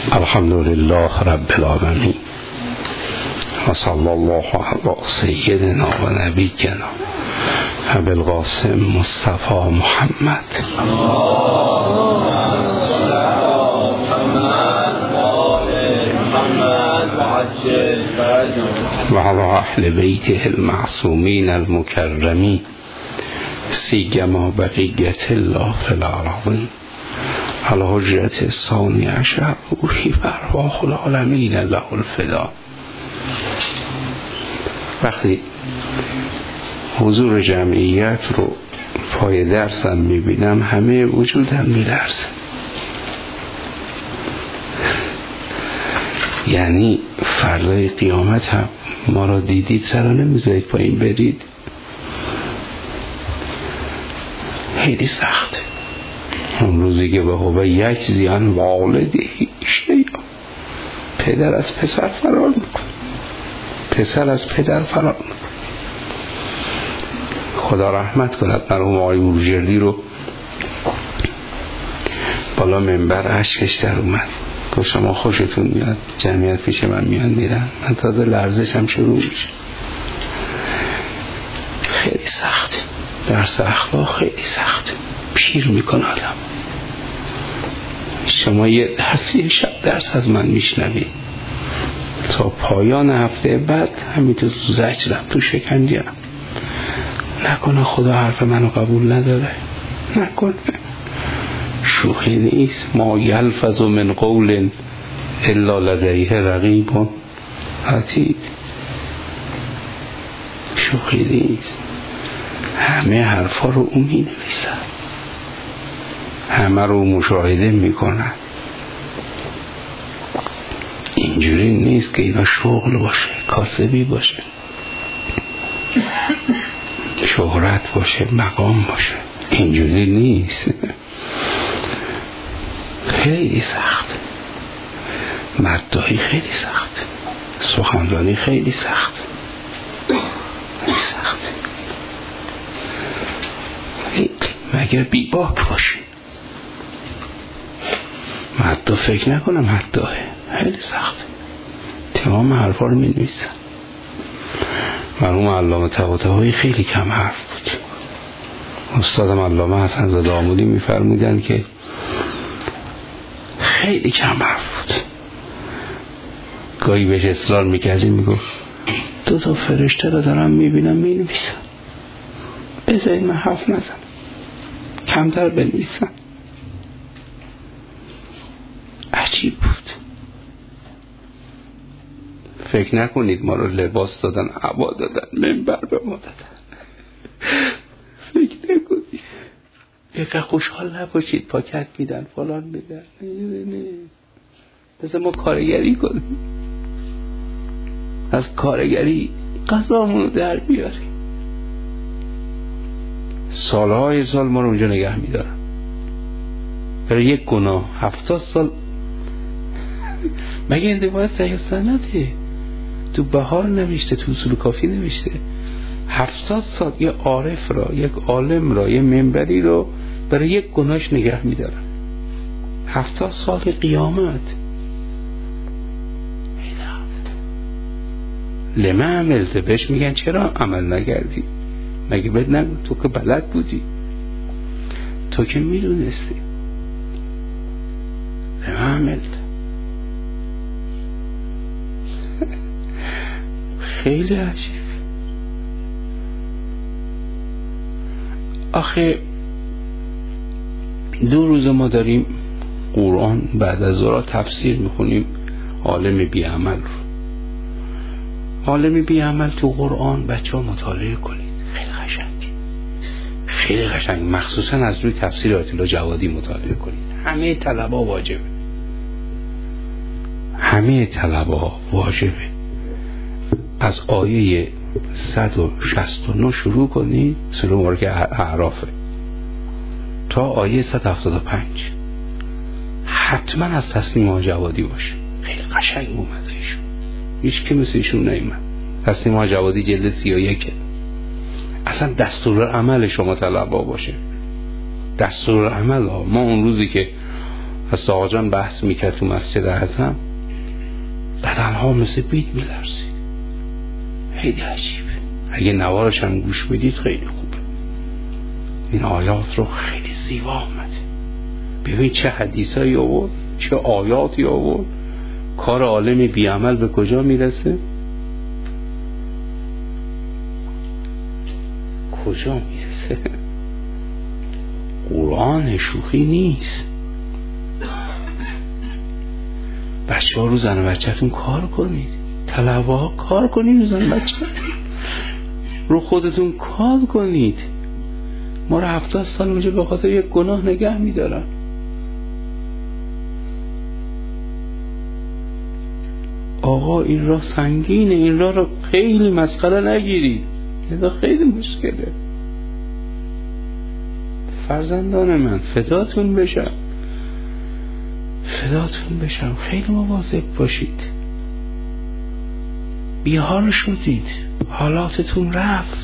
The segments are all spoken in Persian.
الحمد لله رب العالمين وصلى الله على سيدنا و نبینا ابی القاسم مصطفى محمد و على اهل بیته المعصومین المکرمین سیما بقیت الله فی الارضین على حجرت الثانی عشر روحی فرواح العالمین له الفدا. وقتی حضور جمعیت رو پای درسم میبینم همه وجودم میلرزه. یعنی فردای قیامت هم ما را دیدید سرا نمیذارید پایین برید. خیلی سخته. اون روزی که به هو یک زیان والده شیعه، پدر از پسر فرار میکن، پسر از پدر فرار میکن. خدا رحمت کند مرحوم آقای بروجردی رو بالا منبر اشکش در اومد، گفت شما خوشتون میاد جمعیت پیش من میان میرن، من تازه لرزشم شروع میشه. خیلی سخته، درس اخلاق خیلی سخته، پیر میکنه آدم. شما یه شب درس از من میشنوید تا پایان هفته بعد همینطور زجرم تو شکنجم. نکنه خدا حرف منو قبول نداره، نکنه. شوخی نیست. ما یلفظ من قول الا لدیه رقیب عتید. شوخی نیست. همه حرفا رو اون می نویسن، همه رو مشاهده میکنن. اینجوری نیست که اینا شغل باشه، کاسبی باشه، شهرت باشه، مقام باشه. اینجوری نیست. خیلی سخت، مداحی خیلی سخت، سخنرانی خیلی سخت، سخت. مگر بیباک باشه. مداح فکر نکنم مداحه، خیلی سخت. تمام حرفا رو می نویسن. مرحوم علامه طباطبایی خیلی کم حرف بود. استادم علامه حسن زاده آملی می فرمودن که خیلی کم حرف بود. گاهی بهش اصرار میکردیم، میگفت 2 فرشته رو دارم میبینم مینویسم، بذارید من حرف نزنم، کمتر بنویسم. عجیب بود. فکر نکنید ما رو لباس دادن، عبا دادن، منبر به ما دادن. فکر نکنید. یکه خوشحال نباشید پاکت میدن فلان میدن. نه. بذار ما کارگری کنیم، از کارگری غذامون رو در بیاریم. سالهای سال ما رو اونجا نگه میدارن برای یک گناه. 70 سال مگه اندباید صحیح سنده تو بهار نوشته، تو اصول کافی نوشته 70 سال یه عارف را، یک عالم را، یه منبری رو برای یک گناهش نگه میدارن. 70 سال قیامت. لما عملت؟ بهش میگن چرا عمل نکردی؟ مگه بهت نگو تو که بلد بودی، تو که میدونستی. لما عملت. خیلی عجیب. آخه 2 روز ما داریم قرآن بعد از ظهر تفسیر میخونیم. عالم بی عمل رو، عالم بی عمل تو قرآن بچه ها مطالعه کنید. خیلی قشنگ، خیلی قشنگ. مخصوصا از روی تفسیر آیت الله جوادی مطالعه کنید. همه طلبا واجبه، همه طلبا واجبه. از آیه 169 شروع کنید، سوره مبارکه اعرافه، تا آیه 175. حتما از تسنیم جوادی باشه. خیلی قشنگ اومده ایشون، هیچ که مثل ایشون نیومد. تسنیم جوادی جلد 31. اصلا دستور عمل شما طلبا باشه، دستور عمل ها. ما اون روزی که از آقا جان بحث میکرد تو مسجد اعظم، بدنها مثل بید میلرزید. خیلی عجیبه. اگه نوارش هم گوش بدید خیلی خوبه. این آیات رو خیلی زیبا آمده. ببین چه حدیثایی آورد، چه آیاتی آورد. کار عالم بیعمل به کجا میرسه؟ کجا میرسه؟ قرآن شوخی نیست. بچه ها رو زن و بچه‌تون کار کنید، طلبه ها کار کنید، رو زن و بچه رو خودتون کار کنید. ما رو 70 سال اونجا به خاطر یک گناه نگه میدارن. آقا این راه سنگینه، این راه رو خیلی مسخره نگیرید، این راه خیلی مشکله. فرزندان من فداتون بشم، فداتون بشم، خیلی مواظب باشید. بیحال شدید، حالاتتون رفت،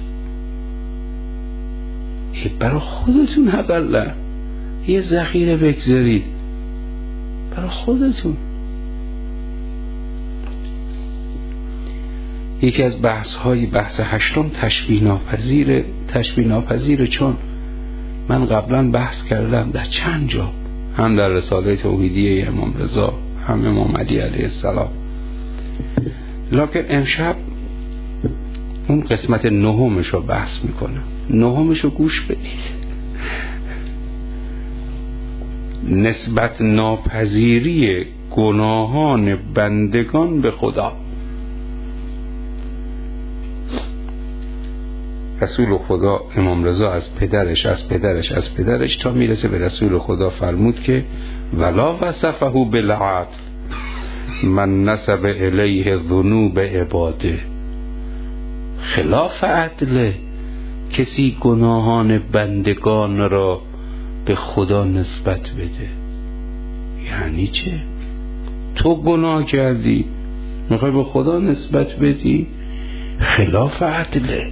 برای خودتون حداقل یه ذخیره بگذارید برای خودتون. یکی از بحث 8 تشبیه ناپذیره، چون من قبلا بحث کردم در چند جا، هم در رساله توحیدیه امام رضا، هم امام علی علیه السلام، لکن امشب اون قسمت 9 رو بحث میکنم. 9 رو گوش بدید. نسبت ناپذیری گناهان بندگان به خدا. رسول خدا امام رضا از پدرش تا میرسه به رسول خدا فرمود که ولا وصفه بالعدل من نسب الیه ذنوب عباده. خلاف عدل کسی گناهان بندگان را به خدا نسبت بده. یعنی چه؟ تو گناه کردی میخوای به خدا نسبت بدی؟ خلاف عدله.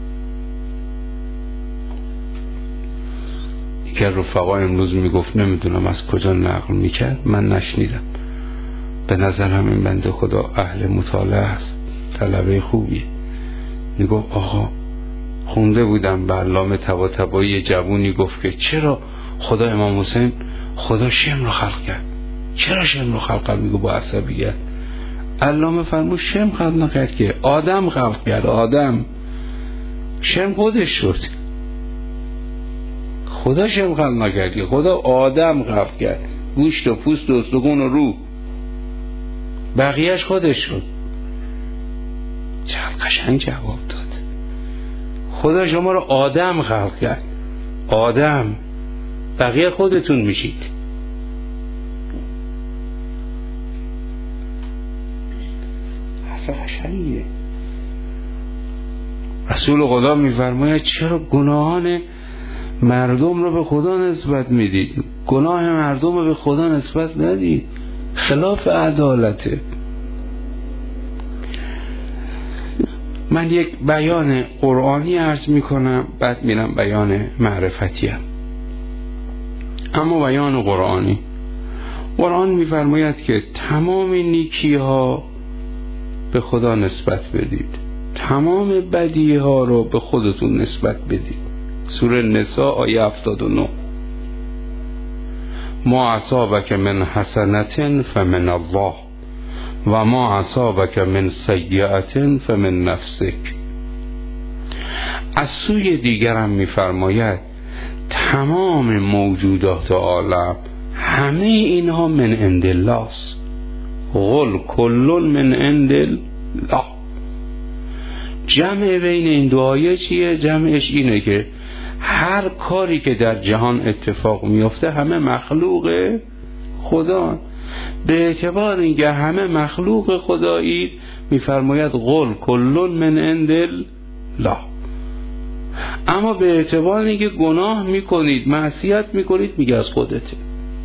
که رفقا امروز میگفت، نمیدونم از کجا نقل میکرد، من نشنیدم، به نظرم این بنده خدا اهل مطالعه است، طلبه خوبیه. میگفت آقا خونده بودم به علامه طباطبایی جوونی گفت که چرا خدا امام حسین خدا شم رو خلق کرد، چرا شم رو خلق کرد؟ میگو با عصبیت. علامه فرمود شم خلق نکرد که، آدم خلق کرد. آدم شم خودش شد، خدا شم خلق نکرد که، خدا آدم خلق کرد، گوشت و پوست و استخون و روح، بقیهش خودش شد. چقدر قشنگ جواب داد. خدا شما رو آدم خلق کرد، آدم، بقیه خودتون میشید. حرف قشنگیه. رسول خدا میفرماید چرا گناهان مردم رو به خدا نسبت میدید؟ گناه مردم رو به خدا نسبت ندید، خلاف عدالته. من یک بیان قرآنی عرض میکنم، بعد میرم بیان معرفتیم. اما بیان قرآنی، قرآن میفرماید که تمام نیکی ها به خدا نسبت بدید، تمام بدی ها رو به خودتون نسبت بدید. سوره نساء آیه 79. ما اصابک من حسنة فمن الله و ما اصابک من سیئة فمن نفسک. از سوی دیگرم میفرماید تمام موجودات عالم همه اینها من عند الله است. قل کل من عند الله. جمع بین این دو آیه چیه؟ جمعش اینه که هر کاری که در جهان اتفاق میفته همه مخلوق خدا. به اعتبار اینکه همه مخلوق خدایید میفرماید قل کل من عند الله. اما به اعتبار اینکه گناه میکنید، معصیت میکنید، میگه از خودته.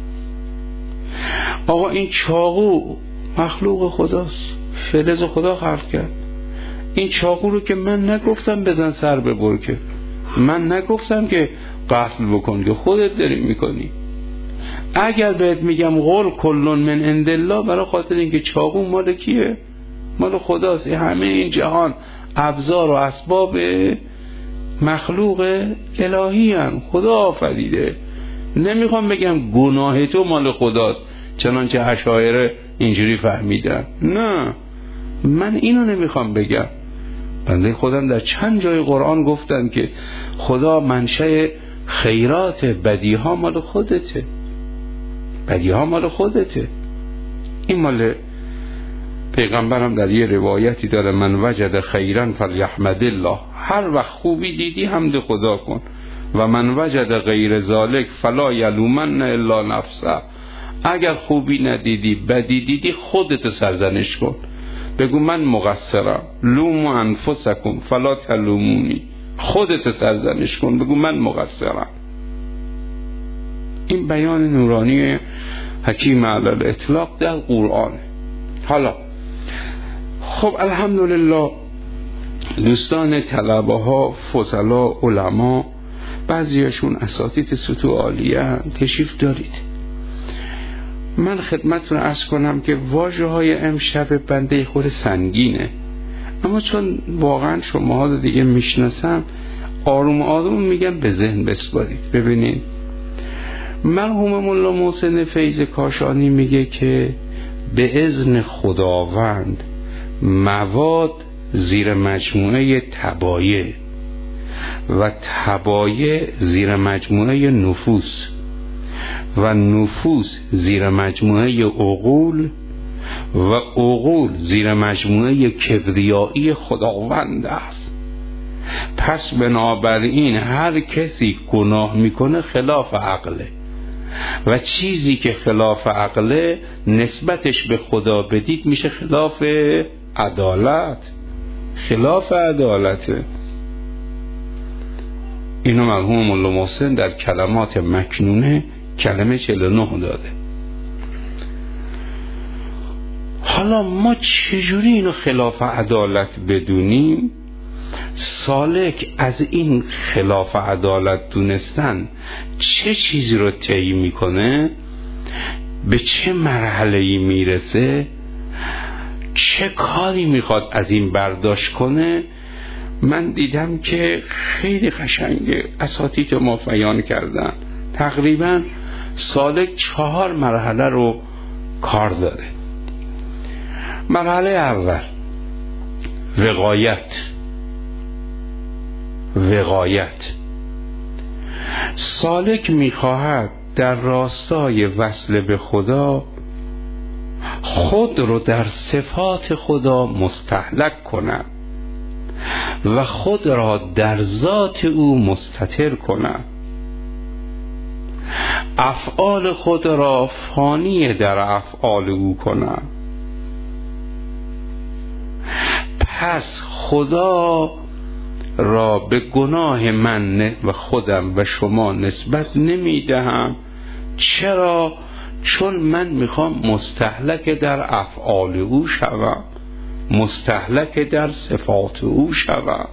آقا این چاقو مخلوق خداست، فلز خدا خلق کرد. این چاقو رو که من نگفتم بزن سر ببر، که من نگفتم که قتل بکن، که خودت داری میکنی. اگر بهت میگم قل کل من عند الله، برای خاطر اینکه چاقو مال کیه؟ مال خداست. همه این جهان ابزار و اسباب مخلوق الهی هن، خدا آفریده. نمیخوام بگم گناه تو مال خداست چنانچه اشاعره اینجوری فهمیدن، نه، من اینو نمیخوام بگم. بنده خودم در چند جای قرآن گفتن که خدا منشأ خیرات، بدیها مال خودته، بدیها مال خودته. این مال پیغمبرم در یه روایتی داره، من وجد خیرا فلیحمد الله، هر وقت خوبی دیدی حمد خدا کن، و من وجد غیر ذالک فلا یلومن الا نفسه، اگر خوبی ندیدی بدی دیدی خودت سرزنش کن، بگو من مقصرم، لوموا انفسکم فلا تلومونی، خودت سرزنش کن بگو من مقصرم. این بیان نورانی حکیم علی الاطلاق در قرآن. حالا خب الحمدلله دوستان طلبه ها، فضلا، علما، بعضیاشون اساتید سطوح عالیه تشریف دارید. من خدمتتون عرض کنم که واژه های امشب بنده خود سنگینه، اما چون واقعا شماها دیگه میشناسم، آروم آروم میگم به ذهن بسپارید. ببینید مرحوم مولا محسن فیض کاشانی میگه که به اذن خداوند مواد زیر مجموعه تبایع و تبایع زیر مجموعه نفوس و نفوس زیر مجموعه عقول و عقول زیر مجموعه کبریایی خداوند است. پس بنابراین هر کسی گناه میکنه خلاف عقله و چیزی که خلاف عقله نسبتش به خدا بدید میشه خلاف عدالت، خلاف عدالته. اینو مرحوم مولا محسن در کلمات مکنونه کلمه 49 داده. حالا ما چجوری اینو خلاف عدالت بدونیم؟ سالک از این خلاف عدالت دونستن چه چیزی رو طی میکنه، به چه مرحله‌ای میرسه، چه کاری میخواد از این برداشت کنه. من دیدم که خیلی قشنگه اساتید ما بیان کردن. تقریبا سالک 4 مرحله رو کار داره. مرحله اول وقایت. سالک میخواهد در راستای وصل به خدا خود رو در صفات خدا مستحلک کند و خود را در ذات او مستتر کند، افعال خود را فانی در افعال او کند. پس خدا را به گناه من و خودم و شما نسبت نمیدهم. چرا؟ چون من میخوام مستهلک در افعال او شوم، مستهلک در صفات او شوم.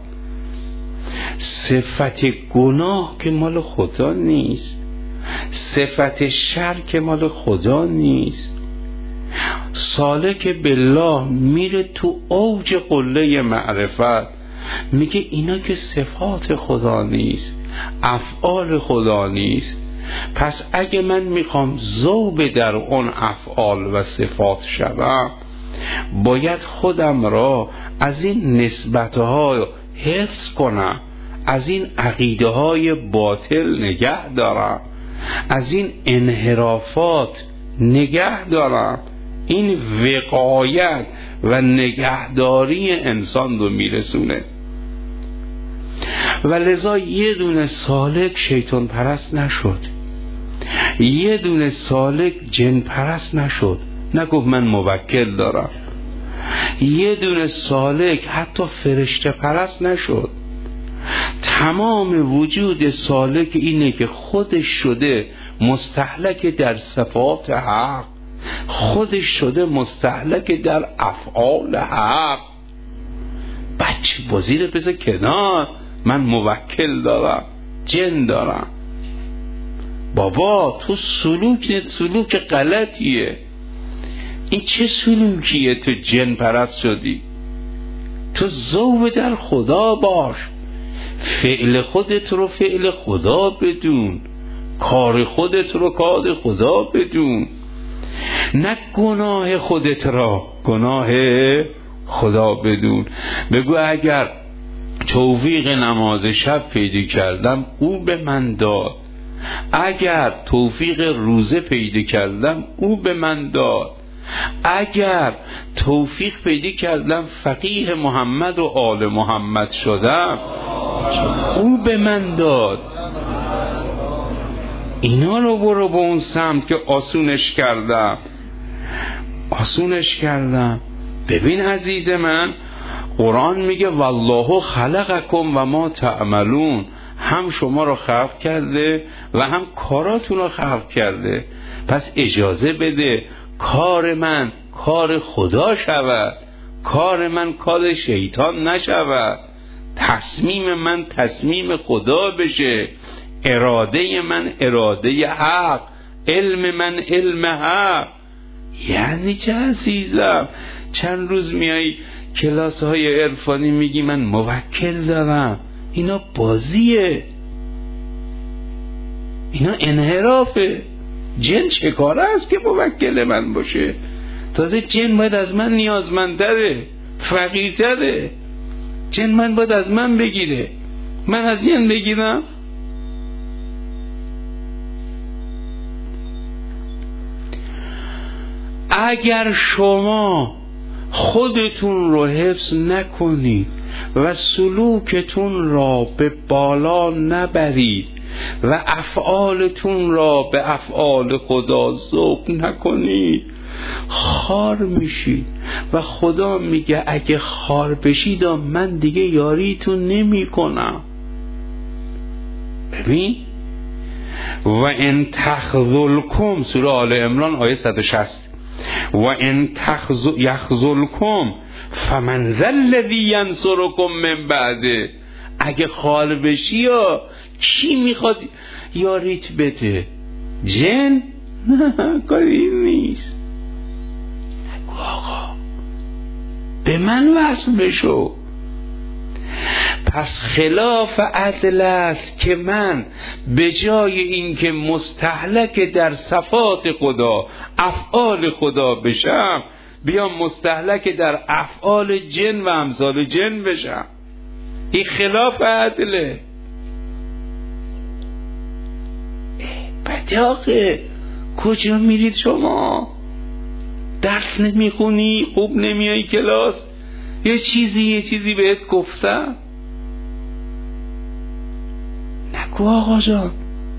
صفت گناه که مال خدا نیست، صفت شر که مال خدا نیست. سالک بالله میره تو اوج قله معرفت، میگه اینا که صفات خدا نیست، افعال خدا نیست. پس اگه من میخوام ذوب در اون افعال و صفات شوم، باید خودم را از این نسبتها حفظ کنم، از این عقیده های باطل نگه دارم، از این انحرافات نگه دارم. این وقایت و نگهداری انسان رو میرسونه. و لذا یه دونه سالک شیطان پرست نشد، یه دونه سالک جن پرست نشد، نگفت من موکل دارم. یه دونه سالک حتی فرشته پرست نشد. تمام وجود سالک اینه که خودش شده مستهلک در صفات حق، خودش شده مستهلک در افعال حق. بچه بازی رو بذار کنار، من موکل دارم، جن دارم. بابا تو سلوک غلطیه. این چه سلوکیه؟ تو جن پرست شدی. تو ذوب در خدا باش، فعل خودت رو فعل خدا بدون، کار خودت رو کار خدا بدون، نه گناه خودت را گناه خدا بدون. بگو اگر توفیق نماز شب پیدا کردم او به من داد، اگر توفیق روزه پیدا کردم او به من داد، اگر توفیق پیدا کردم فقیه محمد و آل محمد شدم او به من داد. اینا رو برو به اون سمت که آسونش کردم. ببین عزیز من، قرآن میگه والله خلقکم و ما تعملون، هم شما رو خلق کرده و هم کاراتون رو خلق کرده. پس اجازه بده کار من کار خدا شود، کار من کار شیطان نشود، تصمیم من تصمیم خدا بشه، اراده من اراده حق، علم من علم حق. یعنی چه عزیزم؟ چند روز میای کلاس های عرفانی میگی من موکل دارم، اینا بازیه، اینا انحرافه. جن چه کاره است که موکل من باشه؟ تازه جن باید از من نیازمندتره، فقیرتره. جن من باید از من بگیره، من از جن بگیرم؟ اگر شما خودتون رو حفظ نکنید و سلوکتون را به بالا نبرید و افعالتون را به افعال خدا ذوب نکنید، خار میشید. و خدا میگه اگه خار بشید من دیگه یاریتون نمی کنم. ببین و ان تخذلکم، سوره آل عمران آیه 160، و ان یخذلکم فمن ذا الذی ینصرکم من بعده. اگه خال بشی کی میخواد یاریت بده؟ جن؟ نه، کاری نیست. آقا به من وصل بشو. پس خلاف عدل است که من به جای اینکه مستهلک در صفات خدا افعال خدا بشم، بیام مستهلک در افعال جن و امثال جن بشم. این خلاف عدله. بداقه کجا میرید شما؟ درس نمیخونی؟ خوب نمیای کلاس؟ یه چیزی بهت گفتم؟ نگو آقا جان.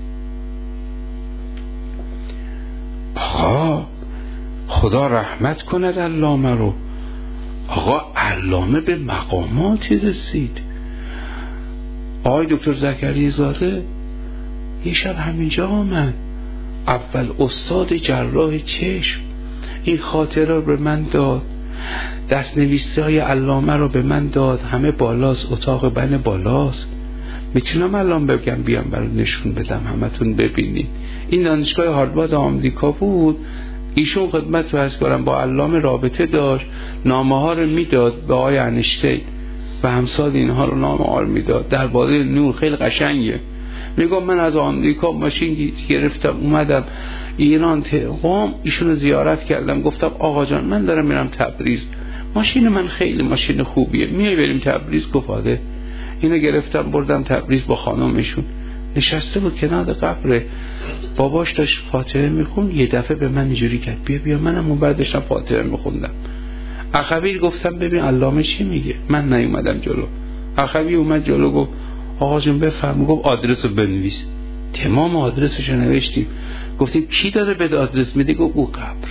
آقا خدا رحمت کند علامه رو. آقا علامه به مقاماتی رسید. آقای دکتر زکریا زاده یه شب همینجا آمد، اول استاد جراح چشم، این خاطره رو به من داد، دست نویسی های علامه رو به من داد، همه بالاست، اتاق بن بالاست. میتونم الان بگم بیام برای نشون بدم همتون ببینید. این دانشگاه هاروارد آمریکا بود، ایشون خدمت رو از کارم با علامه رابطه داشت، نامه ها رو میداد به آقای انیشتین و همسال اینها رو نامه ها رو میداد درباره نور. خیلی قشنگه. میگم من از آمریکا ماشین گرفتم اومدم ایران تهران، ایشون رو زیارت کردم، گفتم آقا جان من دارم میرم تبریز، ماشین من خیلی ماشین خوبیه، میای بریم تبریز؟ گفت آره. اینو گرفتم بردم تبریز با خانمشون، نشسته بود کنار قبر باباش داشت فاتحه میخوند، یه دفعه به من اینجوری کرد بیا منم اون بعد داشتم فاتحه میخوندم. اخوی گفتم ببین علامه چی میگه، من نیومدم جلو. اخوی اومد جلو گفت آقا جون بفرم. گفت آدرس رو بنویس. تمام آدرسش رو نوشتیم. گفتیم کی داره به آدرس میده؟ گفت او قبر.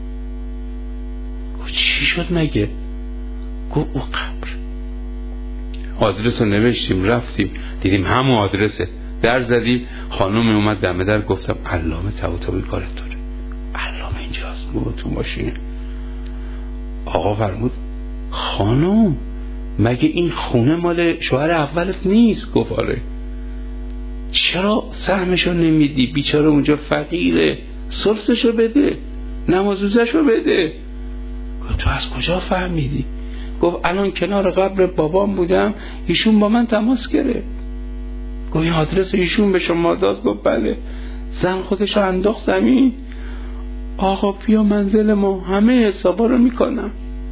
گفت چی شد مگه؟ گفت او قبر. آدرس رو نوشتیم، رفتیم دیدیم همون آدرسه، در زدیم، خانم اومد دم در، گفتم علامه طباطبایی کارت داره، علامه اینجاست. گفت تو ماشینه. آقا فرمود خانم مگه این خونه مال شوهر اولت نیست؟ گفت آره. چرا سهمشو نمیدی؟ بیچاره اونجا فقیره، ثلثشو بده، نماز روزشو بده. تو از کجا فهمیدی؟ گفت الان کنار قبر بابام بودم، ایشون با من تماس گرفت. گفت این آدرس ایشون به شما داد؟ گفت بله. زن خودشو انداخت زمین، آقا بیا منزل ما، همه حسابا رو میکنم.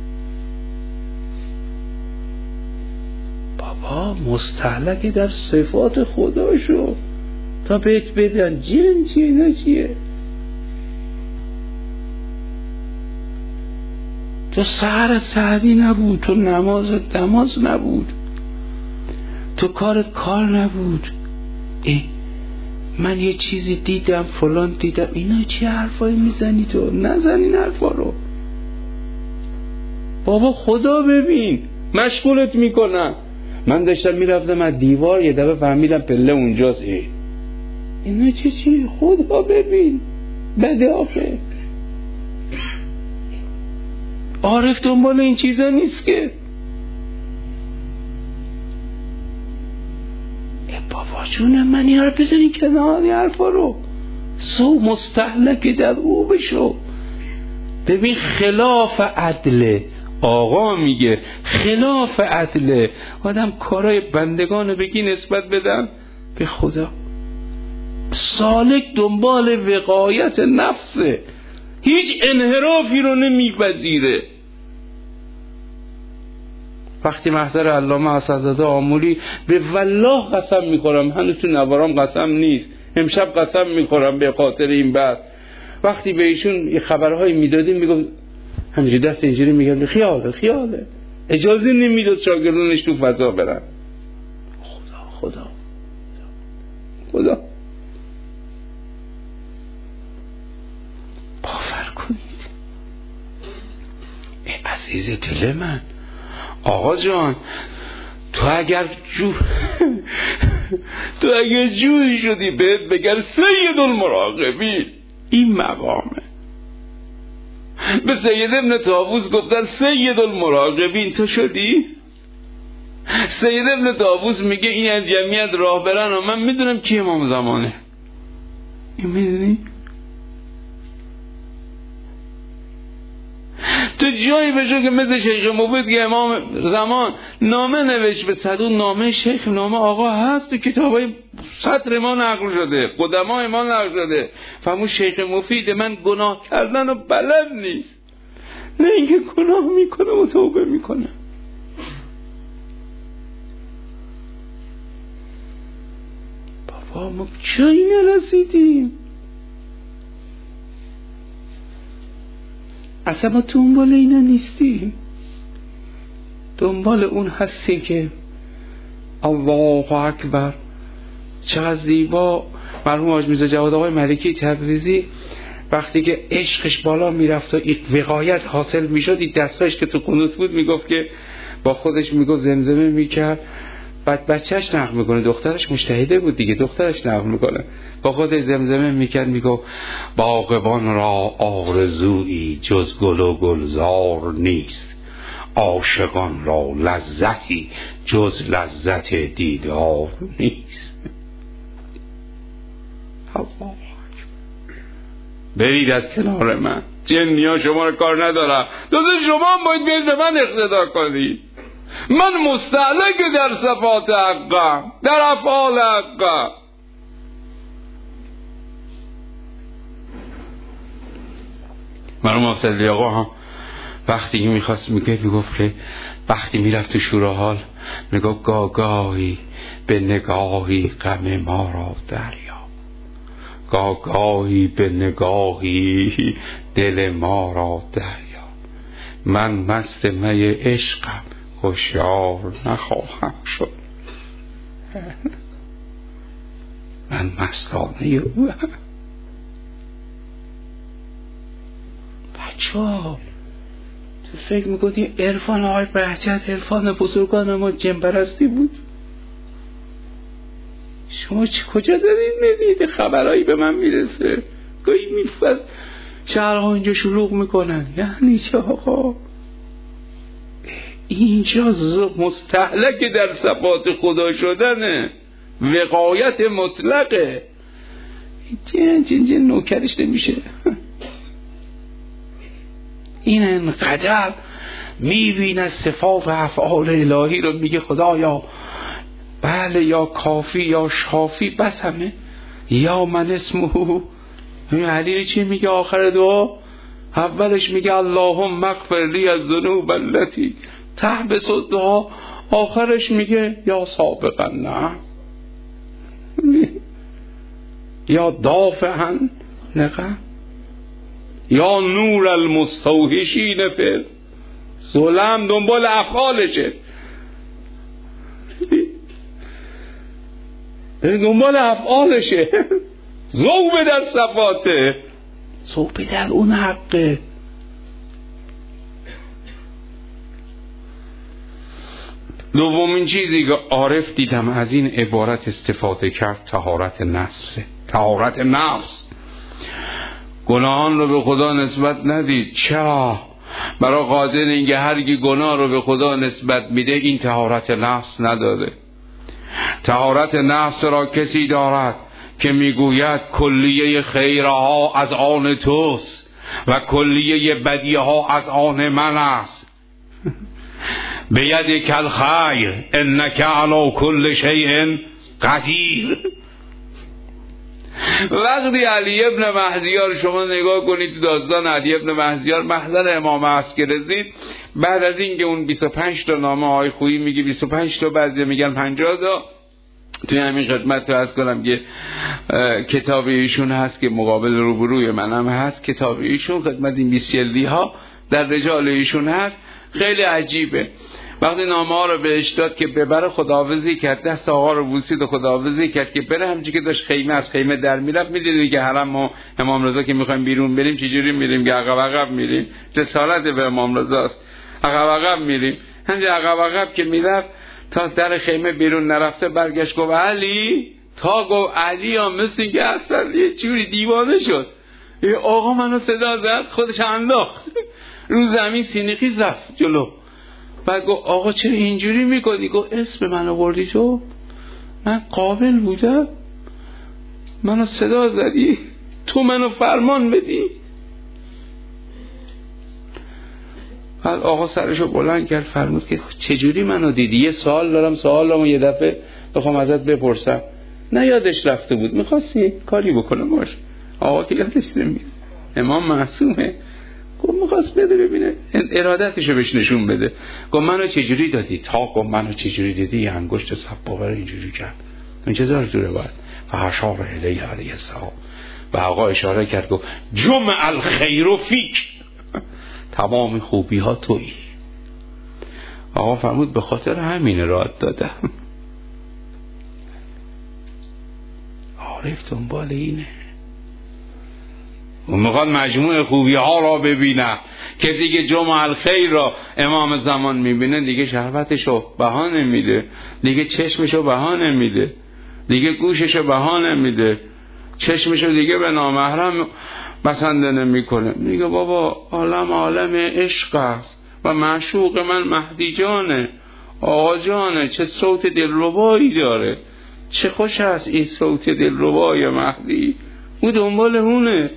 بابا مستهلک در صفات خدا شو تا بهت بدن جن چیه اینا چیه. تو سحرت سحری نبود، تو نمازت نماز نبود، تو کارت کار نبود. من یه چیزی دیدم فلان دیدم، اینا چی حرفایی میزنی؟ تو نزن این حرفا رو. بابا خدا ببین مشغولت میکنم. من داشتم میرفتم از دیوار یه دفعه فهمیدم پله اونجاست. اینا چی؟ خدا ببین بده آخه. عارف دنبال این چیزا نیست که. بابا جون من این حرف بزنی کنار، این حرفا رو مستهلک در او بشو. ببین خلاف عدله، آقا میگه خلاف عدله. آدم کارای بندگان بگی نسبت بدن به خدا. سالک دنبال وقایت نفسه، هیچ انحرافی رو نمیپذیره. وقتی محضر علامه حسن‌زاده آمولی به والله قسم میخورم، هنوز تو نوارام قسم نیست، امشب قسم میخورم به خاطر این بعد، وقتی به ایشون خبرهایی میدادیم میگم همینجوری دست اینجوری میگم خیاله اجازه نمیداد شاگردانش تو فضا برن. خدا باور کنید. عزیز دل من، آقا جان تو اگر جوی شدی بهت بگر سید المراقبین، این مقامه. به سید ابن طاووس گفتن سید المراقبین، تو شدی؟ سید ابن طاووس میگه این از جمعیت راه برن و من میدونم کی امام زمانه. این میدونی؟ تو جایی بشو که مثل شیخ موبود که امام زمان نامه نوشت به صدون، نامه شیخ، نامه آقا هست تو کتابای سطر ما نقل شده، قدمای ما نقل شده. فهمون شیخ مفید من گناه کردن و بلد نیست، نه اینکه گناه میکنه و توبه میکنه. بابا ما جایی نرسیدیم، اصلا ما دنبال اینا نیستیم. دنبال اون هستی که الله اکبر. چقدر زیبا مرحوم حاج میرزا جواد آقای ملکی تبریزی وقتی که عشقش بالا میرفت و وقایت حاصل میشد، این دستاش که تو قنوت بود میگفت که با خودش میگفت زمزمه میکرد، بعد بچهش نقل میکنه، دخترش مجتهده بود دیگه، دخترش نقل میکنه، با خودش زمزمه میکرد، میگفت باغبان را آرزویی جز گل و گلزار نیست، عاشقان را لذتی جز لذت دیدار نیست. برید از کنار من، جنیا شما رو کار ندارم، دوست شما باید برید به من اقتدا کنید. من مستهلک در صفات حقم، در افعال حقم. مرحوم حسلی آقا هم وقتی که میخواست میگفت که وقتی میرفت تو شوره‌حال میگفت گاگاهی به نگاهی غم ما را دریا، گاگاهی به نگاهی دل ما را دریا، من مست می عشقم هوشیار نخواهم شد. من مستانه اوم. بچه‌ها تو فکر میکنی عرفان آقای بهجت عرفان بزرگان ما جنبرستی بود؟ شما کجا دارید میدید؟ خبرهایی به من میرسه گاهی میفز شهرها اینجا شلوغ میکنن. یعنی چه آقا؟ اینجا مستهلک در صفات خدا شدنه. وقایت مطلقه. جن نوکرش نمیشه. این انقدر میبینه صفات و افعال الهی رو، میگه خدایا بله یا کافی یا شافی، بس همه یا من اسمه. علی چی میگه آخر دعا؟ اولش میگه اللهم اغفر لی الذنوب التي تحبس الدعا، آخرش میگه یا سابقا نه یا دافعا نقم یا نور المستوحشین فر ظلم. دنبال افعالشه، دنبال افعالشه. ذوب در صفاته، ذوب در اون حقه. دومین چیزی که عارف دیدم از این عبارت استفاده کرد طهارت نفس. طهارت نفس، گناهان رو به خدا نسبت ندید. چرا؟ برای خاطر اینکه هر کی گناه رو به خدا نسبت میده این طهارت نفس نداره. طهارت نفس را کسی دارد که میگوید کلیه خیرها از آن توست و کلیه بدیها از آن من است. بیدک الخیر انک علی کل شیء قدیر. وقتی علی ابن مهدیار، شما نگاه کنید تو داستان علی ابن مهدیار، محضر امام عصر که رسید، بعد از اینکه اون 25 تا نامه های خویی میگه 25 تا، بعضی میگن 50 تا، توی همین خدمت تو عرض کنم که کتاب ایشون هست که مقابل روبروی منم هست، کتاب ایشون خدمت این 20 جلدی ها در رجال ایشون هست. خیلی عجیبه. وقتی نامه ها رو بهش داد که ببره، خداحافظی کرد، دست آقا رو بوسید و خداحافظی کرد که بره. همچنین که داشت خیمه از خیمه در میرفت، میدیدید که حرم ما امام رضا که میخوایم بیرون بریم چجوری میریم؟ که عقب عقب میریم. جسارت به امام رضاست، عقب عقب میریم. همینجا عقب عقب که میرفت تا در خیمه بیرون نرفته، برگشت گفت علی. تا گفت علی ها مثل که اصلا یه جوری دیوانه شد. آقا منو صدا زد، خودش انداخت رو زمین، سینیخی رفت جلو. بعد گفت آقا چرا اینجوری میکنی؟ گفت اسم منو بردی تو، من قابل بودم، منو صدا زدی، تو منو فرمان بدی. بعد آقا سرشو بلند کرد، فرمود که چجوری منو دیدی؟ یه سوال دارم، سوالمو یه دفعه بخوام ازت بپرسم. نه یادش رفته بود، میخواستی کاری بکنه باش. آقا که یادش نمیاد، امام معصومه. گفت میخواست بده ببینه ارادتشو بهش نشون بده. گفت منو چجوری دادی؟ تا گفت منو چجوری دیدی؟ یه انگشت سبابه رو اینجوری کرد. این چه داره دوره باید فحشار الیه علیه السلام. و آقا اشاره کرد گفت جمع الخیر فیک، تمام خوبی ها تویی. آقا فرمود به خاطر همین ارادت دادم. عارف دنبال اینه، اون میخواد مجموع خوبی ها را ببینه. که دیگه جمع الخیر را امام زمان میبینه، دیگه شهوتشو بهانه میده، دیگه چشمشو بهانه میده، دیگه گوششو بهانه میده، چشمشو دیگه به نامحرم بسنده نمیکنه. میگه بابا عالم عشق است و معشوق من مهدی جانه، آقا جانه، چه صوت دلربایی داره، چه خوش است این صوت دلربای مهدی. او دنبال اونه.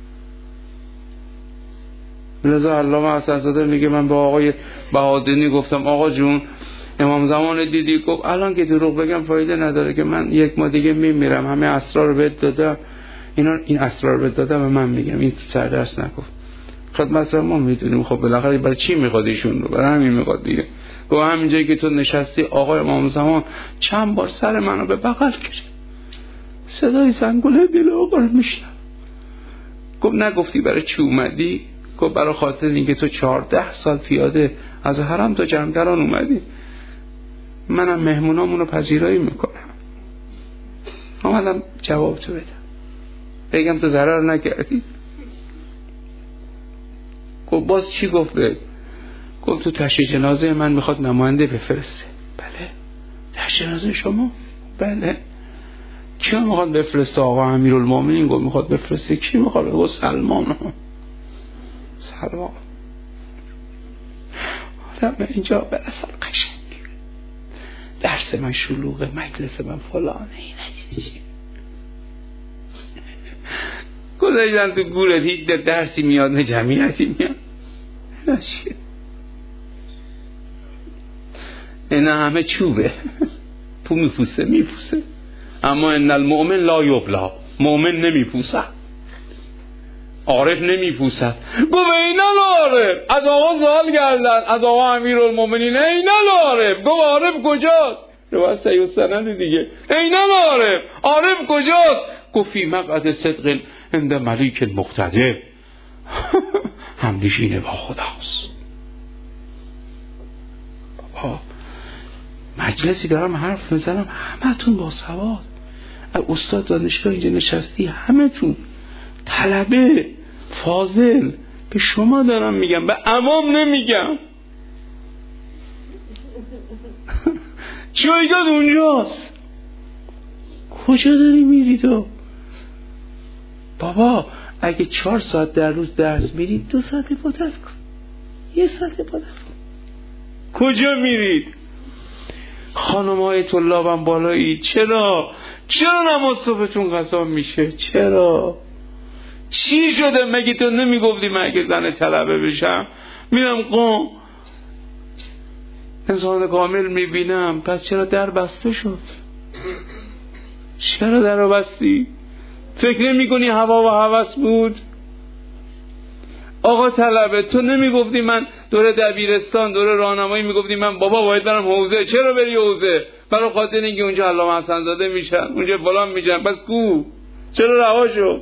لذا علامه حسن‌زاده میگه من با آقای بهادینی گفتم آقا جون امام زمان دیدی؟ گفت الان که دروغ بگم فایده نداره، که من 1 ماه دیگه میمیرم، همه اسرار رو بهت دادم، این اسرار رو بهت دادم و من میگم. این سر درس نگفت. خدمت ما میدونیم خب بالاخره برای چی میخواد ایشون رو؟ برای همین میخواد دیگه. گفت همین جایی که تو نشستی آقای امام زمان چند بار سر منو به بغل کشید، صدای زنگوله دل آقا رو میشنم. گفت نگفتی برای چی اومدی؟ گفت برای خاطر اینکه تو 14 سال پیاده از حرم تا جمگران اومدی، منم مهمونامونو پذیرایی میکنم، آمدم جواب تو بدم، بگم تو ضرر نکردی. گفت باز چی گفت؟ گفت تو تشییع جنازه من میخواد نماینده بفرسته. بله. تشییع جنازه شما؟ بله. کی میخواد بفرسته؟ آقا امیرالمومنین گفت میخواد بفرسته. کی میخواد؟ گفت سلمان. آدم اینجا به اصل قشنگ درس من شلوغه، مجلس من فلانه، این چیه گذاشتن تو گورت، هیچ درسی میاد نه جمعیتی میاد، اینا همه چوبه، پو میپوسه. اما ان المؤمن لا یبلا، مؤمن نمیپوسد، عارف نمیپوسد. گفت اینا عارف، از آقا سوال کردن، از آقا امیرالمومنین اینا عارف. گفت عارف کجاست؟ روایت صحیح السند دیگه. اینا عارف کجاست؟ گفت فی مقعد صدق عند ملیک مقتدر، همنشینه با خداست. بابا مجلسی دارم حرف میزنم، همتون با سواد، استاد دانشگاه اینجا نشستی، همه تون طلبه فاضل، به شما دارم میگم، به عوام نمیگم. جایگاه اونجاست، کجا داری میری تو؟ بابا اگه 4 ساعت در روز درس میرید 2 ساعت عبادت کن، 1 ساعت عبادت کن. کجا میرید؟ خانم‌های طلابم بالایی، چرا نماز صبحتون قضا میشه؟ چرا؟ چی شده؟ مگه تو نمیگفتی من اگه زن طلبه بشم میرم قم انسان کامل میبینم؟ پس چرا در بسته شد؟ چرا در رو بستی؟ فکر نمی کنی هوا و هوس بود؟ آقا طلبه تو نمیگفتی من دوره دبیرستان، دوره راهنمایی میگفتی من بابا باید برم حوزه؟ چرا بری حوزه؟ برای خاطر اینکه اونجا علامه حسن زاده میشن، اونجا فلان میشن. پس کو؟ چرا رها شو؟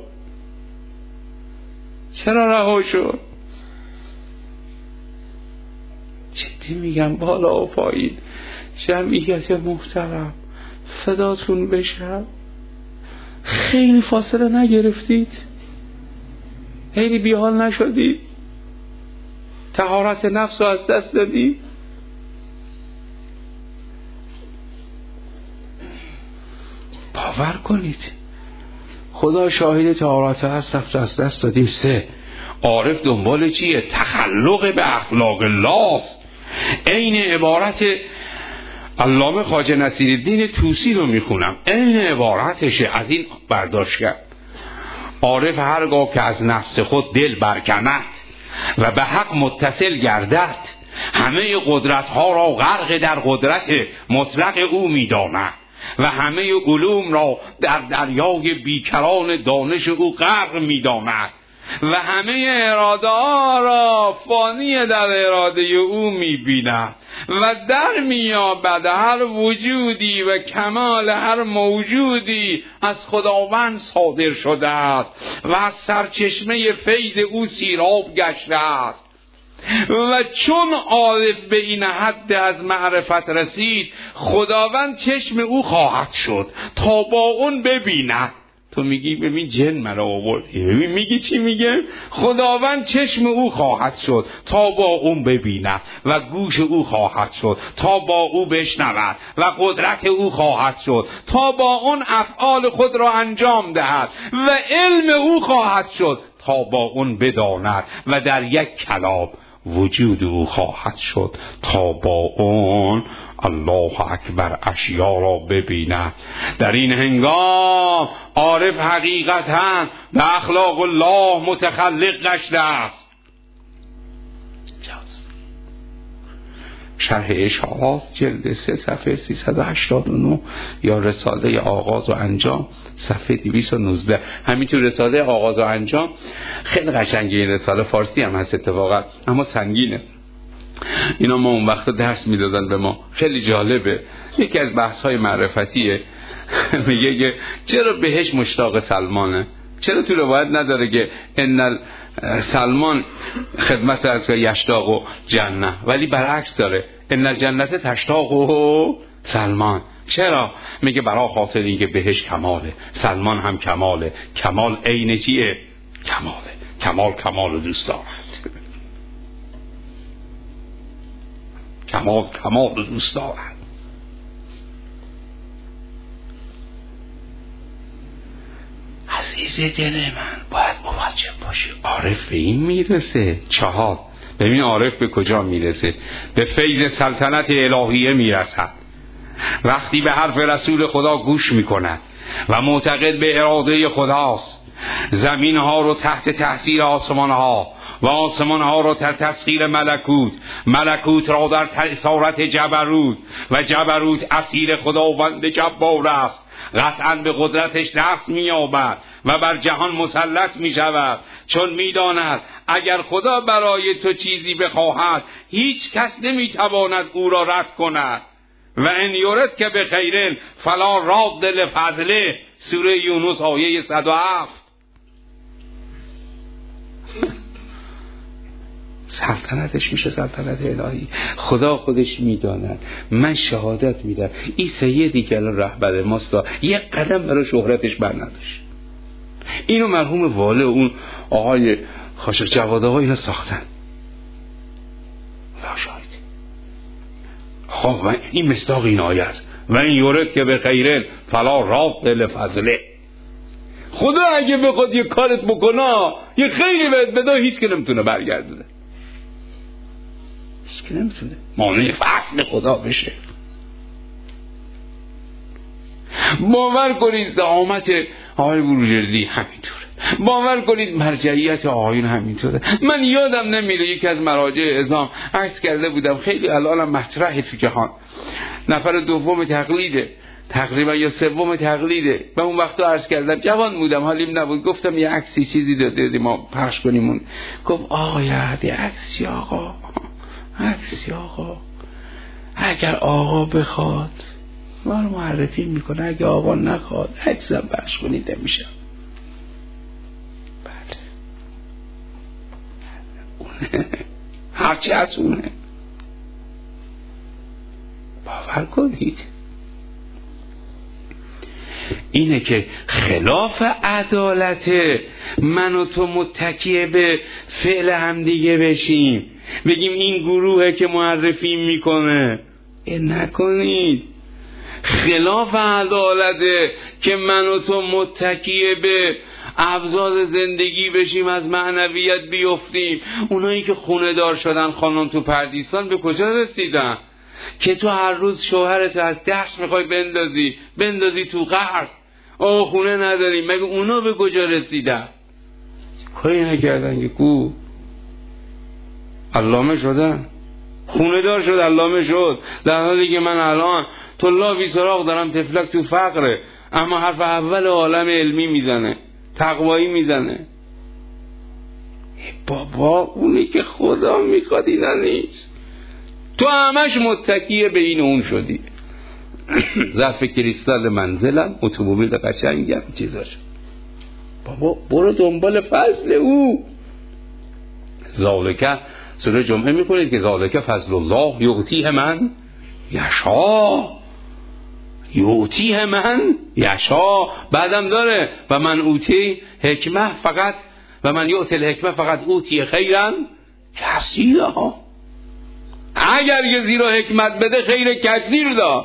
جدی میگم، بالا و پایین جمعیت محترم فداتون بشم، خیلی فاصله نگرفتید؟ خیلی بیحال نشدید؟ طهارت نفس رو از دست دادید؟ باور کنید خدا شاهد طهارت هست، از دست دادیم. 3 عارف دنبال چیه؟ تخلق به اخلاق الله. عین عبارت علامه خواجه نصیرالدین طوسی رو میخونم، عین عبارتشه، از این برداشت کرد. عارف هرگاه که از نفس خود دل برکند و به حق متصل گردد، همه قدرت ها را غرق در قدرت مطلق او میداند و همه علوم را در دریای بیکران دانش او غرق میداند و همه اراده ها را فانی در اراده او میبیند و در میابد هر وجودی و کمال هر موجودی از خداوند صادر شده است و از سرچشمه فیض او سیراب گشته است. و چون عارف به این حد از معرفت رسید، خداوند چشم او خواهد شد تا با اون ببیند. تو میگی ببین جن مرا آورد، میگی چی میگه؟ خداوند چشم او خواهد شد تا با اون ببیند و گوش او خواهد شد تا با او بشنود و قدرت او خواهد شد تا با اون افعال خود را انجام دهد و علم او خواهد شد تا با اون بداند و در یک کلام وجود او خواهد شد تا با اون الله اکبر اشیا را ببیند. در این هنگام عارف حقیقتا به اخلاق الله متخلق گشته است. شرح اشارات جلد 3 صفحه 389 یا رساله آغاز و انجام صفحه 219. همینطور رساله آغاز و انجام خیلی قشنگه، این رساله فارسی هم هست اتفاقا اما سنگینه. اینا ما اون وقت درس میدادن به ما، خیلی جالبه. یکی از بحث های معرفتیه میگه که چرا بهش مشتاق سلمانه؟ چرا تو روایت نداره که ان سلمان خدمت از یشتاق و جنه، ولی برعکس داره ان الجنت تشتاق و سلمان. چرا؟ میگه برای خاطر اینکه بهش کماله، سلمان هم کماله. کمال عین چیه؟ کماله. کمال رو دوست دارد. کمال رو دوست دارد. عزیز دل من باید مواجب باشی. عارف به این میرسه. 4 ببین عارف به کجا میرسه؟ به فیض سلطنت الهیه میرسد. وقتی به حرف رسول خدا گوش میکند و معتقد به اراده خداست، زمین ها رو تحت تأثیر آسمان ها و آسمان ها رو تحت تسخیر ملکوت، ملکوت را در اسارت جبروت و جبروت اسیر خداوند جبار است، قطعاً به قدرتش دست می‌یابد و بر جهان مسلط می‌شود، چون می‌داند اگر خدا برای تو چیزی بخواهد هیچ کس نمی‌تواند او را رد کند. و ان یرد که به خیرن فلا راد لفضله، سوره یونس آیه 107. سلطنتش میشه سلطنت الهی. خدا خودش میداند. من شهادت میدم این سیدی که الان رهبر ماست یک قدم برای شهرتش بر نداشت. اینو مرحوم واله اون آقای خاشق جواد آقا اینا ساختن. خدا شاهد. خب این مصداق این آیه است. و این یورد که به خیرن فلا راد لفضله. خدا اگه بخواد یه کارت بکنه یه خیری بهت بده هیچ که نمیتونه برگردونه. هیچ که نمیتونه مانع فصل خدا بشه. باور کنید زعامت آقای بروجردی همینطوره، باور کنید مرجعیت آقایون همینطوره. من یادم نمیره یکی از مراجع اعظام عکس کرده بودم، خیلی الانم مطرحه تو جهان، نفر دوم تقلیده تقریبا یا سوم تقلیده. من اون وقتا عرض کردم جوان بودم حالیم نبود، گفتم یه عکسی چیزی داده ما پخش کنیم. گفت آقا یه عکسی آقا، عکسی آقا، اگر آقا بخواد ما رو معرفی میکنه، اگه آقا نخواد عکسم پخش کنید نمیشه. بله اونه، هرچی از اونه. باور کنید اینه که خلاف عدالت من و تو متکیه به فعل همدیگه بشیم، بگیم این گروهه که معرفی میکنه. نکنید. خلاف عدالته که من و تو متکیه به ابزار زندگی بشیم، از معنویت بیفتیم. اونایی که خونه دار شدن خانم تو پردیسان به کجا رسیدن؟ که تو هر روز شوهرت از دست میخوای بندازی تو قرض، خونه نداریم، مگه اونا به کجا رسیدن؟ کاری نکردن که کو علامه شدن، خونه دار شد علامه شد، در حالی که من الان طلابی سراغ دارم تفلک تو فقره، اما حرف اول عالم علمی میزنه، تقوایی میزنه. بابا اونی که خدا میخواد اینا نیست، تو همش متکیه به این اون شدی. ظرف کریستال منزلم، اتومبیل قشنگم، چیزا شد. بابا برو دنبال فضل او. ذالک سوره جمعه میخونید که ذالک فضل الله یعطیه من یشاء، یعطیه من یشاء. بعدم داره و من اوتی حکمه فقط و من یعطی الحکمه فقط اوتی خیرا کثیرا. اگر یه زیرا حکمت بده خیر کثیر دا.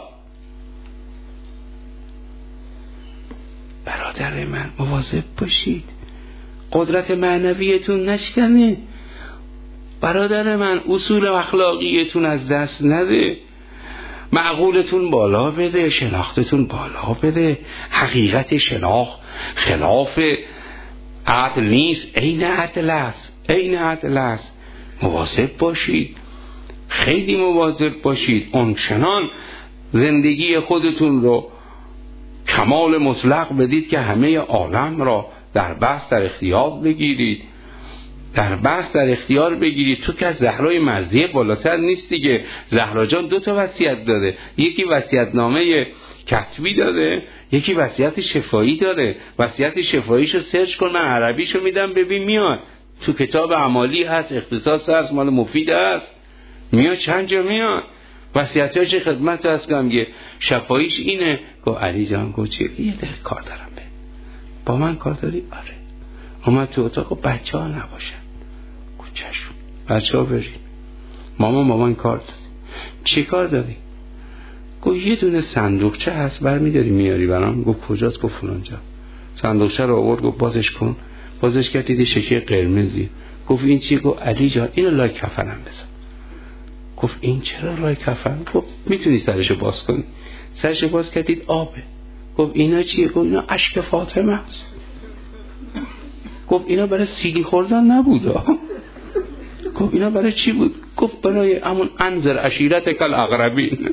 برادر من مواظب باشید قدرت معنویتون نشکنه. برادر من اصول اخلاقیتون از دست نده، معقولتون بالا بده، شناختتون بالا بده. حقیقت شناخت خلاف عدل نیست، عین عدل است، عین عدل است. مواظب باشید، خیلی مواظب باشید. اونچنان زندگی خودتون رو کمال مطلق بدید که همه عالم را در بست در اختیار بگیرید، در بست در اختیار بگیرید. تو که از زهرای مرضیه بالاتر نیست دیگه. زهرا جان 2 وصیت داده، یکی وصیت‌نامه کتبی داده، یکی وصیت شفاهی داره. وصیت شفاهیشو سرچ کن، من عربیشو میدم ببین میاد تو کتاب اعمالی هست، اختصاص هست، مال مفید هست، میاد چند جا میاد. وصیتاش خدمت هست که شفاهیش اینه. گو علی جان گو چیه؟ یه دقیقه کار دارم به با من کار داری؟ آره. اومد تو اتاق بچه ها نباشن. گو چشم بچه ها برید. مامان کار داری. چی کار داری؟ گو یه دونه صندوقچه هست برمیداری میاری برام. گو کجاست؟ گو فلانجا. صندوقچه رو آورد، گو بازش کن. بازش کرد دیدی شکل قرمزی. گفت این چی؟ گو علی جان اینو لای کفنم بذار. گفت این چرا لای کفن؟ گفت میتونی سرشو باز کنی. سرش باز کردید آبه. گفت اینا چیه؟ گفت اینا اشک فاطمه است. گفت اینا برای سیلی خوردن نبود. گفت اینا برای چی بود؟ گفت برای همون انذر عشیرتک الاقربین.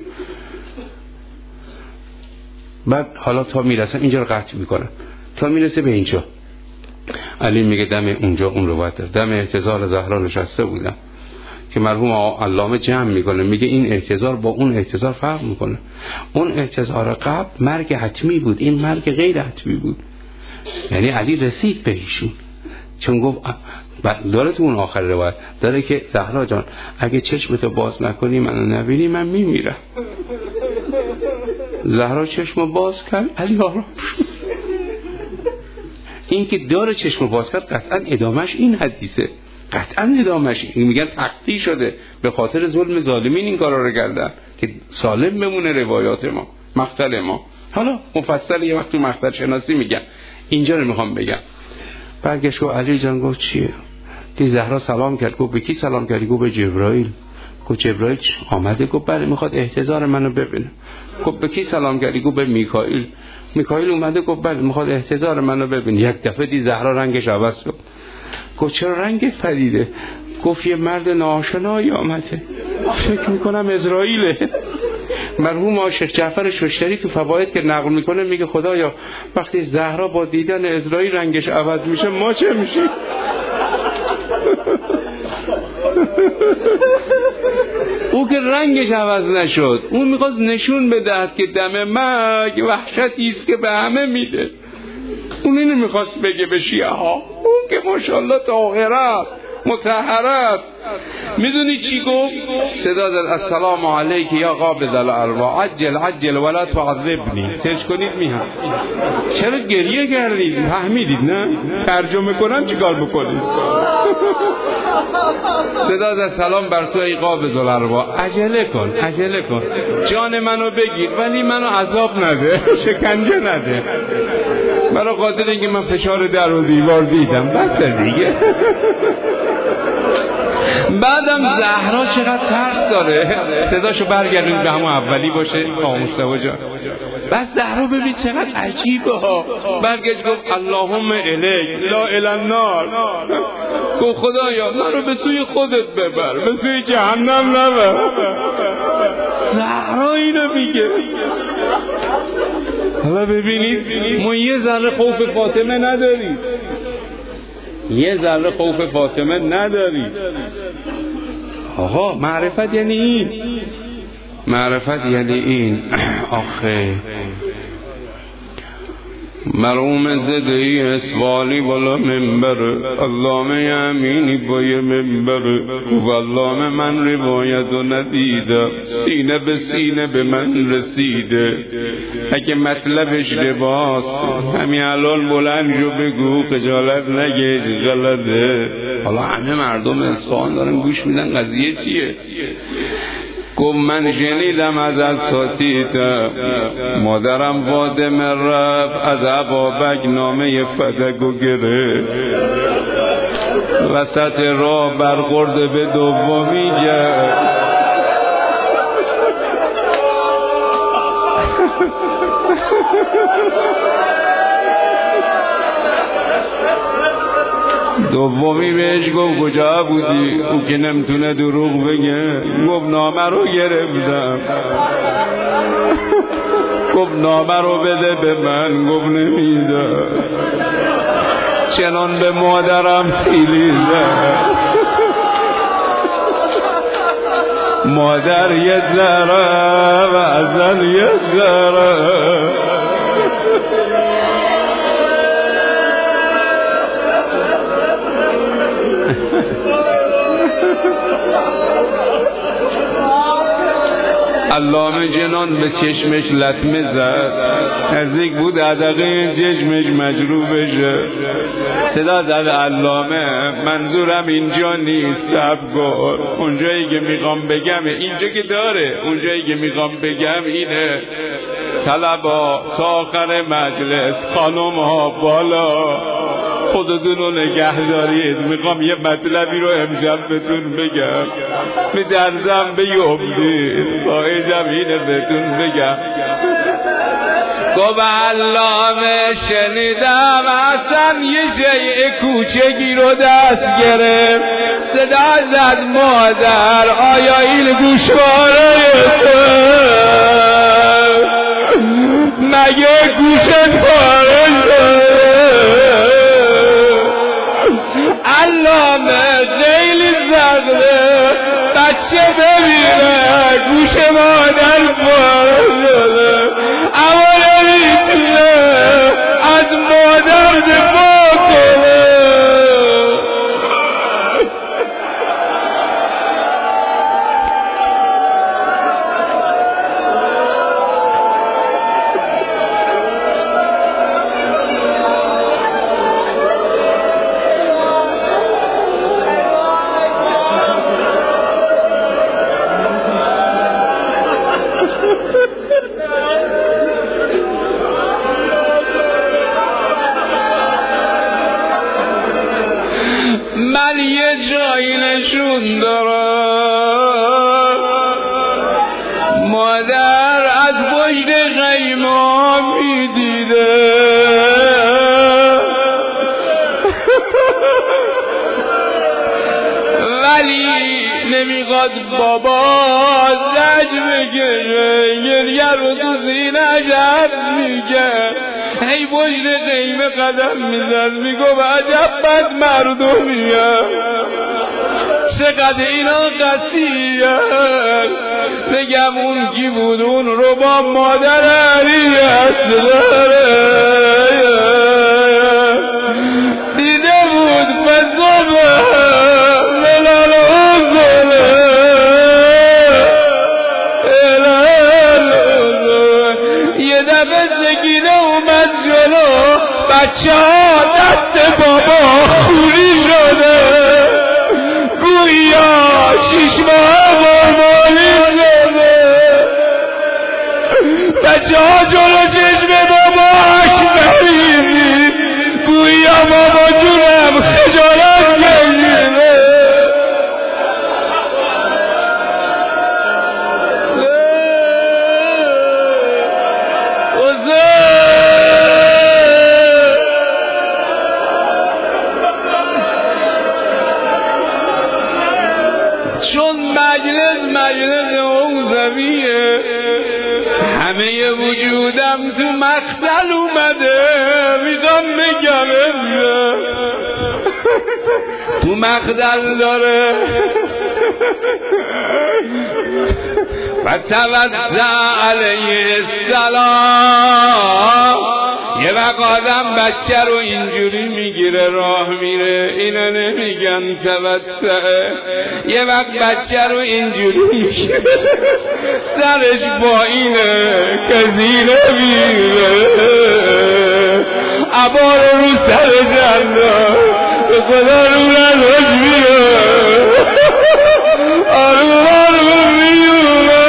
بعد حالا تا میرسم اینجا رو قطع میکنم، تا میرسه به اینجا علی میگه دم اونجا اون روایت داره، دم احتضار زهرا نشسته بودم که مرحوم علامه جمع میکنه، میگه این احتضار با اون احتضار فرق میکنه. اون احتضار قبل مرگ حتمی بود، این مرگ غیر حتمی بود. یعنی علی رسید به ایشون، چون گفت داره تو اون آخر روایت داره که زهرا جان اگه چشمتو باز نکنی منو نبینی من میمیرم. زهرا چشمو باز کرد، علی آرام شد. این که داره چشمو باز کرد قطعا ادامش این حدیثه، قطعا ادامش این. میگن تقطیع شده به خاطر ظلم ظالمین این کارا رو کردن که سالم بمونه روایات ما، مقتل ما. حالا مفصل یه وقت تو مقتل شناسی میگن، اینجا رو میخوام بگم. برگشت گفت علی جان گفت چیه؟ دی زهرا سلام کرد. گفت به کی سلام کردی؟ گفت به جبرائیل. گفت جبرائیل آمده؟ گفت بله میخواد احتضار منو ببینه. گفت به کی سلام کردی؟ گفت به میکائیل. میکائیل اومده؟ گفت بله میخواد احتضار منو ببینه. یک دفعه دی زهرا رنگش عوض شد. گفت چرا رنگت پریده؟ گفت یه مرد ناآشنایی آمده، فکر میکنم اسرائیله. مرحوم شیخ جعفر شوشتری تو فواید که نقل میکنه میگه خدایا وقتی زهرا با دیدن اسرائیل رنگش عوض میشه ما چه میشیم؟ او که رنگش عوض نشد، اون میخواست نشون بدهد که دم مرگ وحشتی است که به همه میده. اون اینو میخواست بگه به شیعه ها. اون که ماشاءالله طاهر است، مطهر است. میدونی چی گفت؟ صدا داد السلام علیک یا قابض الارواح عجل عجل ولا تعذبنی. سرچ کنید میهم. چرا گریه کردید؟ فهمیدید نه؟ ترجمه کنم چیکار بکنید؟ صدا داد سلام بر تو ای قابض الارواح، عجله کن عجله کن، جان منو بگیر ولی منو عذاب نده، شکنجه نده، برای خاطر اینکه من فشار در و دیوار دیدم. بس دیگه. بعدم زهرا چقدر ترس داره، صداشو برگردونید به همون اولی باشه آقا مصطفی جان. بس زهرا ببین چقدر عجیبه ها. برگشت گفت اللهم الیک لا الی النار. گفت خدایا منو به سوی خودت ببر، به سوی جهنم نبر. زهرا اینو میگه. حالا ببینید ما یه ذره خوف فاطمه نداریم، یه ذره خوف فاطمه ندارید. آقا معرفت یعنی این، معرفت یعنی این. آخه مرحوم زدهی اسوالی بالا منبر، علامه امینی با یه منبر و علامه من روایت رو ندیدم، سینه به سینه به من رسیده. اگه مطلبش لباس همین الان بلند جو بگو، خجالت نگیش غلطه. حالا همه مردم اصفهان دارن گوش میدن قضیه چیه. گفت من شنیدم از اساتید مادرم فاطمه رفت از ابابک نامه فتکو گرفت، وسط راه برخورده به دومی جد. دومی بهش گفت کجا بودی؟ او که نمیتونه دروغ بگه. گفت نامه رو گرفتم. گفت نامه رو بده به من. گفت نمیده. چنان به مادرم سیلیده. مادر یه ذره و ازل یه ذره. علامه جنان به چشمش لطمه زد، نزدیک بود عدقه چشمش مجروح بشه. صدا زد علامه منظورم اینجا نیست، صبر کن. اونجایی که میخوام بگم اینجا که داره، اونجایی که میخوام بگم اینه. طلبا تا آخر مجلس، خانم ها بالا، خودتون رو نگه دارید. میخوام یه مطلبی رو امشب بهتون بگم، میترسم بیفتید، خواهشم اینه بهتون بگم. گفت علامه شنیدم اصلا یه شیء کوچکی رو دست گرفت، صدا زد مادر آیا این گوشواره مگه گوشت پاره شده؟ علامه خیلی زده، بچه ببینه گوش مادر پاره شده، اما نمیتونه از مادر دفاع کنه. من یه جایی نشون دارم، مادر از پشت خیمه میدیده، ولی نمیخواد بابا زج بکشه، گریه رو تو سینه‌ش حبس میگه، هی پشت خیمه قدم میزد، میگو عجب بد مردمیه، چقدر اینا قصیه. بگم اون کی بود؟ اون رو با مادر علیت داره، دیده بود فضابه ملال اوزله، یه دفعه سکینه اومد جلو، بچه ها دست بابا خوری شده، گویا 6 ماه قربانی شده، بچه ها جلو چشم بابا اکبریدی، گویا بابا جونم خجالت گریده. چون مجلس اوزویه، همه وجودم تو مقتل اومده، میخوام بگم تو مقتل داره. فتوزع علیه السلام، یه وقت آدم بچه رو اینجوری میگیره راه میره، اینا نمیگن توسعه، یه وقت بچه رو اینجوری میگیره سرش با اینه کزینه میره، عبار رو سرش انداز، به خدا رو نداشت میره، آروم میونه،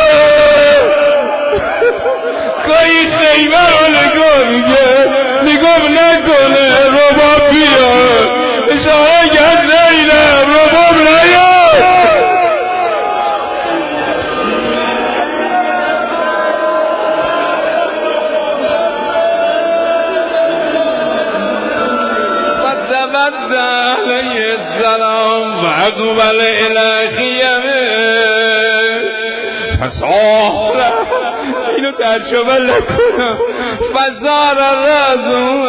کایی خیمه رو نگاه میگه، نگاه نکنه رباب بیاد، اشاره کرد زینب رباب نیاد. فتوزع علیه السلام و اقبل الی خیمه فصاحره، اینو ترجمه نکنم، فزار رازو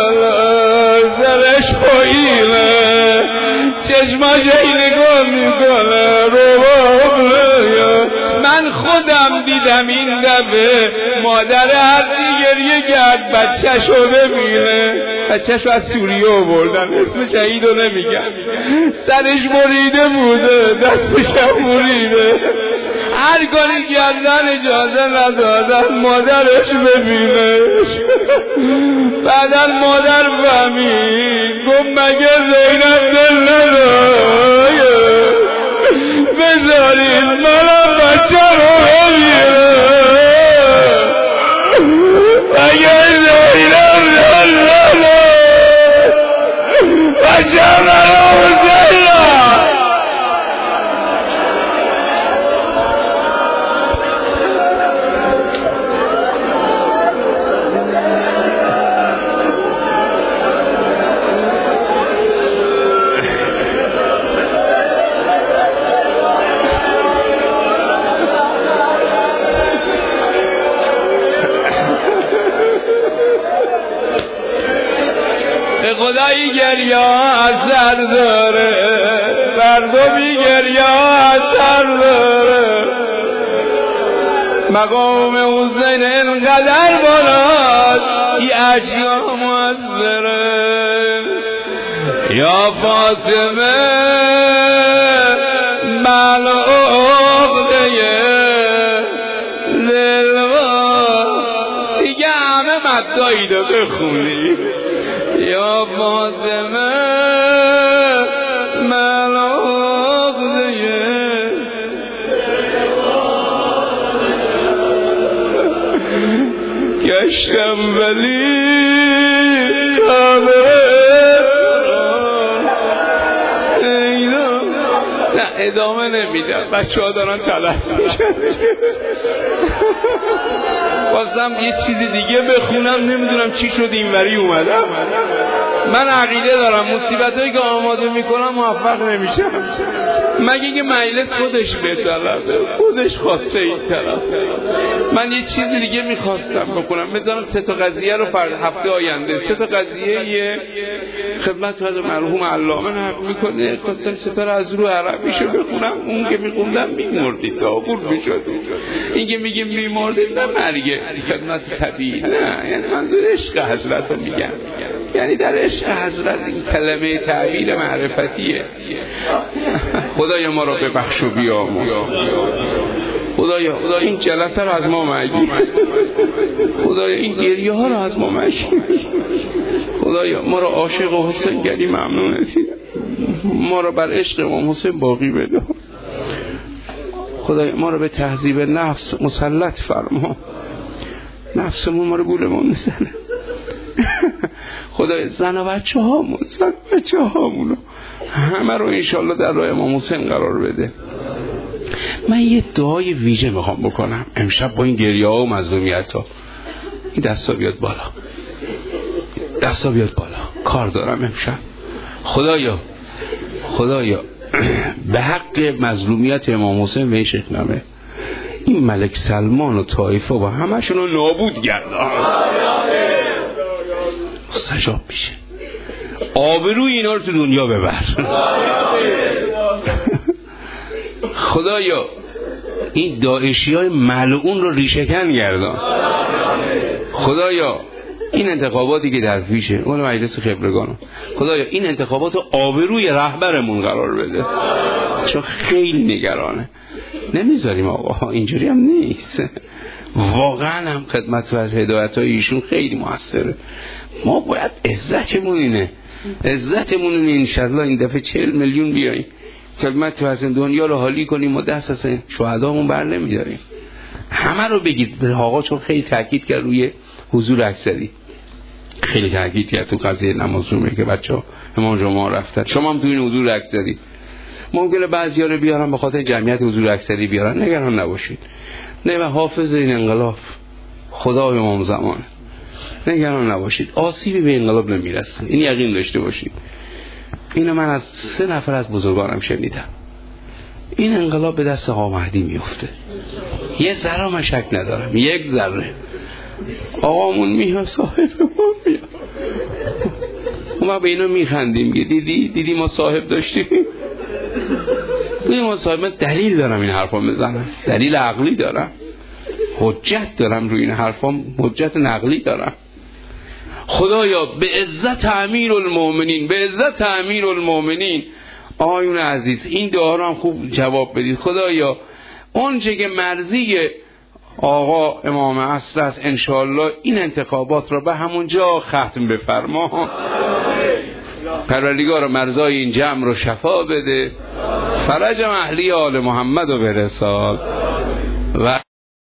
زرش پایینه، چشماش این نگاه میکنه رو. من خودم دیدم این دفعه مادر هرچی گریه کرد بچه‌شو ببینه، بچه‌شو از سوریه آوردن، اسم شهیدو نمیگن، سرش بریده بوده، دستش هم بریده، هر کاری کردن اجازه ندادن مادرش ببینش. بعدن مادر فهمید، گفت مگه زینب دل نداره، بذارید منم بچه رو ببینه، مگه زینب دل نداره. خدایی گریه اثر داره، مردمی گریه اثر داره. مقام حسین اینقدر بالاست این اشیا مؤثره. یا فاطمه ملعوق دیگه همه مدایی رو بخونی. یا فاطمه ملعوق گشتم ولی نه ادامه نمیدم، بچه ها دارن تلف میشن. بازم یه چیز دیگه بخونم، نمیدونم چی شد اینوری اومدم. من عقیده دارم مصیبتایی که آماده میکنم موفق نمیشم مگه که مجلس خودش بطلبه، خودش خواسته این طرف. من یه چیز دیگه میخواستم بکنم، میذارم 3 تا قضیه رو هفته آینده، 3 تا قضیه یه خدمت از مرحوم علامه نقل میکنه. خواستم 3 تا از رو عربیشو بخونم، اون که میخوندم میمردید تابور میشد، این که میگه میمردید نه مرگه خدمت طبیعی، نه یعنی منظور عشق حضرت رو میگم، یعنی در عشق حضرت این کلمه تعبیر معرفتیه. خدایا ما رو ببخش و بیامرز، خدایا این جلسه رو از ما مگیر، خدایا این گریه ها رو از ما مگیر، خدایا ما رو عاشق و حسین گری ممنونتی، ما رو بر عشق امام حسین باقی بده، خدایا ما رو به تهذیب نفس مسلط فرما، نفسمون ما رو گولمون میزنه. خدای زن و بچه هامون همه رو انشالله در راه امام حسین قرار بده. من یه دعای ویژه میخوام بکنم امشب با این گریه ها و مظلومیت ها. این دستا بیاد بالا، دستا بیاد بالا، کار دارم امشب. خدایا به حق مظلومیت امام حسین و این شیخنامه این ملک سلمان و طایفه و همشون رو نابود گردان، مستجاب میشه. آبروی اینا رو تو دنیا ببر. خدایا این داعشی های ملعون رو ریشه‌کن گردان. خدایا این انتخاباتی که در پیشه اون مجلس خبرگان، خدایا این انتخابات رو آبروی رهبرمون قرار بده، چون خیلی نگرانه. نمیذاریم آقا، اینجوری هم نیست. واقعا هم خدمت و از هدایت های ایشون خیلی موثره. ما باید عزتمون اینه انشالله این دفعه 40 میلیون بیاییم خدمت و از دنیا رو حالی کنیم و دست از شهدامون بر نمیداریم. همه رو بگید به آقا، چون خیلی تاکید کرد روی حضور اکثری، خیلی تاکید کرد تو قضیه نماز جمعه که بچه‌ها امام جمعه رفتن. شما هم تو این حضور اکثری ممکنه بعضیا رو بیارن به خاطر جمعیت حضور اکثری بیارن، نگران نباشید. نه و حافظ این انقلاب خدای امام زمان، نگران نباشید، آسیبی به انقلاب نمیرسه، این یقین داشته باشید. اینو من از 3 نفر از بزرگانم شنیدم. این انقلاب به دست آقا مهدی میفته، یه ذره من شک ندارم، یک ذره. آقامون میاد، صاحب ما میاد، ما به اینو میخندیم، دیدی ما صاحب داشتیم. ما صاحب، من دلیل دارم این حرفا بزنم، دلیل عقلی دارم، حجت دارم روی این حرفا، حجت نقلی دارم. خدایا به عزت امیرالمومنین آیون عزیز این دعا رو هم خوب جواب بدید. خدایا اون چه که مرضی آقا امام عصر است انشاءالله این انتخابات رو به همون جا ختم بفرما. پروردگار مرزای این جمع رو شفا بده، فرج اهلی آل محمد و برسال و